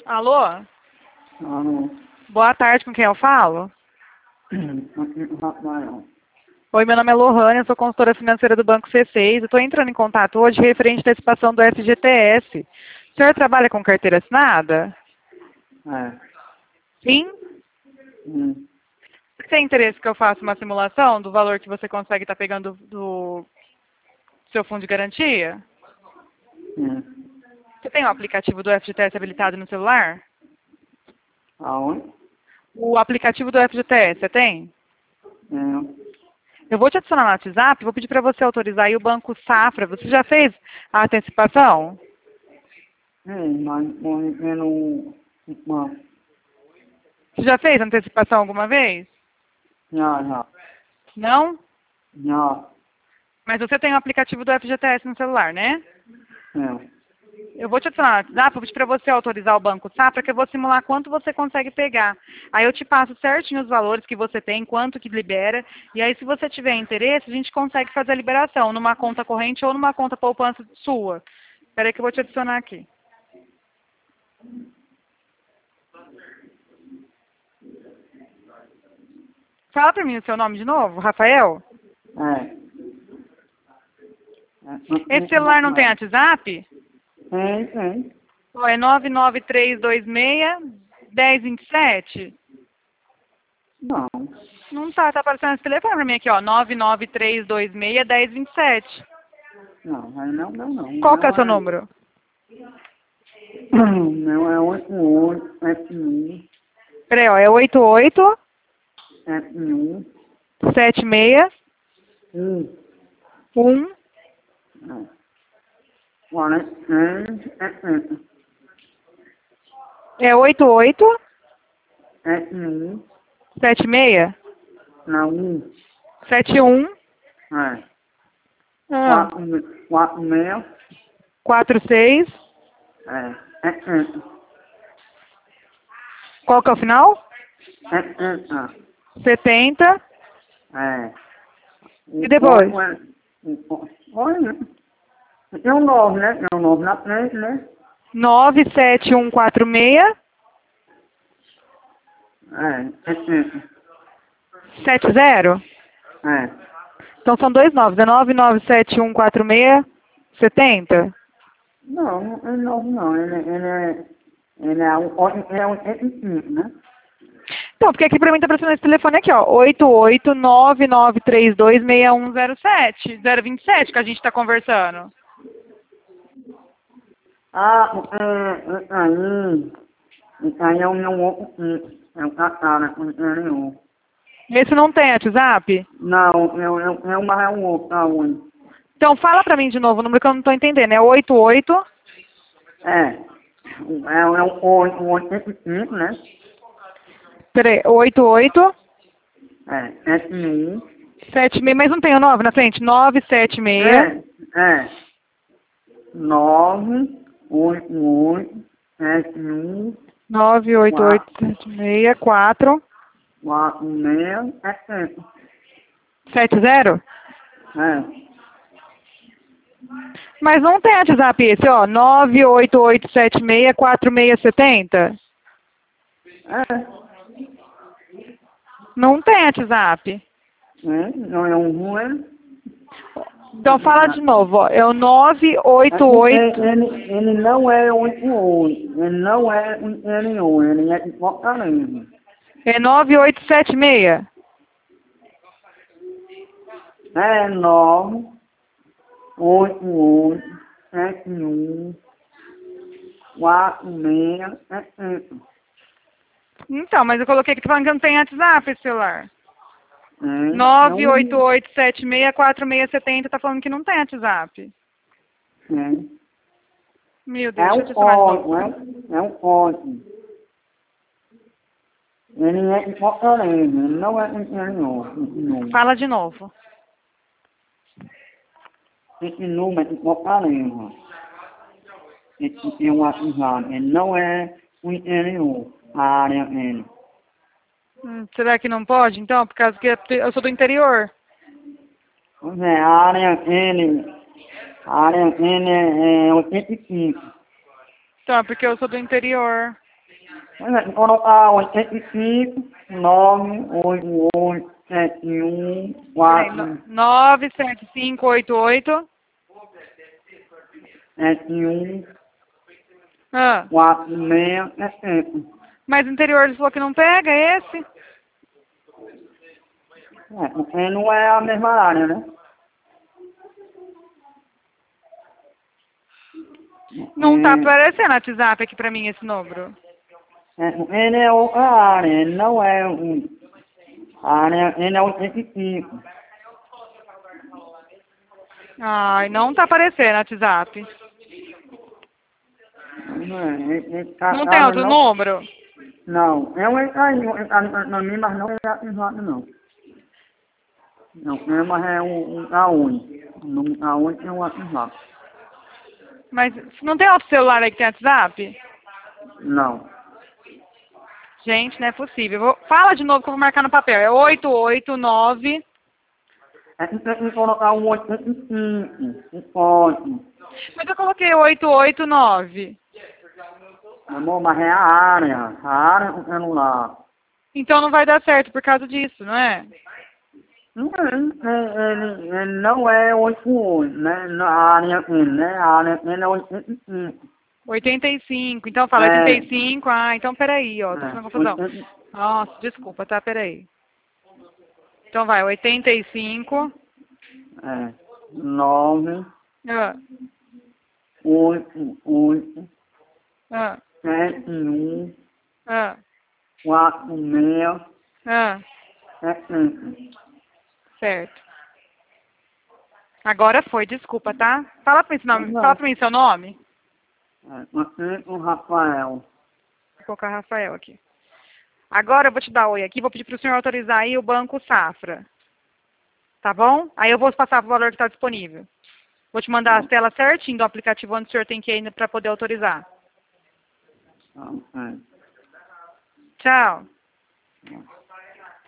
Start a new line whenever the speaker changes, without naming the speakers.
Alô?
Alô?
Boa tarde, com quem eu falo?
Aqui do Rafael.
Oi, meu nome é Lohane, eu sou consultora financeira do Banco C6. Eu estou entrando em contato hoje referente à antecipação do FGTS. O senhor trabalha com carteira assinada?
É.
Sim?
Hum.
Você tem interesse que eu faça uma simulação do valor que você consegue estar pegando do seu fundo de garantia? Você tem o aplicativo do FGTS habilitado no celular?
Aonde?
O aplicativo do FGTS, você tem?
É.
Eu vou te adicionar no WhatsApp, vou pedir para você autorizar aí o Banco Safra. Você já fez a antecipação?
Mas eu não...
Você já fez antecipação alguma vez?
Já.
Não?
Já.
Mas você tem o aplicativo do FGTS no celular, né?
É.
Eu vou te adicionar no WhatsApp, vou pedir para você autorizar o Banco Safra, que eu vou simular quanto você consegue pegar. Aí eu te passo certinho os valores que você tem, quanto que libera, e aí se você tiver interesse, a gente consegue fazer a liberação numa conta corrente ou numa conta poupança sua. Espera aí que eu vou te adicionar aqui. Fala para mim o seu nome de novo, Rafael. Esse celular não tem WhatsApp?
Tem.
Ó, é 99326-1027?
Não.
Não tá aparecendo esse telefone pra mim aqui, ó, 99326-1027.
Não, aí não.
Qual que é o seu número?
Não é 8871
Peraí, ó, é 88
71
76
1.
1.
Agora
É 88
71
76
não 1.
71
É.
ah,
46
46.
É.
Qual que é o final? 70.
É.
E depois?
Olha, tem um 9, né? Tem um 9 na frente, né?
97146
É.
70.
É.
Então são dois 9, é 99746 70.
Não, não é 9 não. Ele é um 85, né?
Então, porque aqui pra mim tá aparecendo esse telefone aqui, ó. 88993261070. 027 que a gente tá conversando.
Ah, aí é o meu outro, é o Catara, não tem nenhum.
Esse não tem WhatsApp?
Não, é um outro, tá onde?
Então fala pra mim de novo o número que eu não tô entendendo. É 88.
É um 85, né?
Peraí, 88
É, 71.
76, mas não tem o 9 na frente? 976
É. 988 71
98876
46 70.
70?
É.
Mas não tem WhatsApp esse, ó. 988764670?
É.
Não tem WhatsApp.
Não é um ruim.
Então fala de novo, ó. É o 988.
Ele não é 88. Ele não é um nenhum. Ele é de Fortaleza.
É 9876.
É 988 71 46 70.
Então, mas eu coloquei que falando que não tem WhatsApp esse celular.
Não,
988764670 tá falando que não tem WhatsApp. Meu Deus,
é
deixa eu
um
te chamar de novo.
código, é um código. Ele é de Fortaleza, ele não é de nenhum.
Fala de novo.
Esse número é de Fortaleza. Esse é um WhatsApp, ele não é um nenhum. A área N.
Será que não pode, então? Por causa que eu sou do interior.
Pois é, a área N é 85.
Então, porque eu sou do interior.
Colocar 85, 988, 71, 4,
97588.
71,
Ah,
46, 70.
mas o interior ele falou que não pega, é esse?
Porque não é a mesma área, né?
Não tá aparecendo no WhatsApp aqui pra mim esse número.
Ele é outra área, ele não é a área, ele é 85.
Ai, não tá aparecendo no WhatsApp. Não tem outro número?
Não, é um na minha, mas não é exato, não. Não, mas é um A1. O nome A1 é um exato.
Mas não tem outro celular aí que tem WhatsApp?
Não.
Gente, não é possível. Fala de novo que eu vou marcar no papel. É 889.
Tem que colocar um 85, um pode.
Mas eu coloquei 889.
Amor, mas é a área do celular.
Então não vai dar certo por causa disso, não é?
Não, ele não é 88, né? Na área dele, né? A área dele é 85.
85. Então fala 85. Ah, então peraí, ó. Tô fazendo confusão.
80,
Nossa, desculpa, tá? Peraí. Então vai, 85.
9,
Ah,
8, 8,
ah,
7, 1,
ah,
4, 6,
ah.
70.
Certo. Agora foi, desculpa, tá? Fala pra mim seu nome.
O Rafael.
Vou colocar Rafael aqui. Agora eu vou te dar oi aqui, vou pedir pro senhor autorizar aí o Banco Safra. Tá bom? Aí eu vou passar pro valor que está disponível. Vou te mandar as telas certinho do aplicativo onde o senhor tem que ir ainda para poder autorizar. Tchau.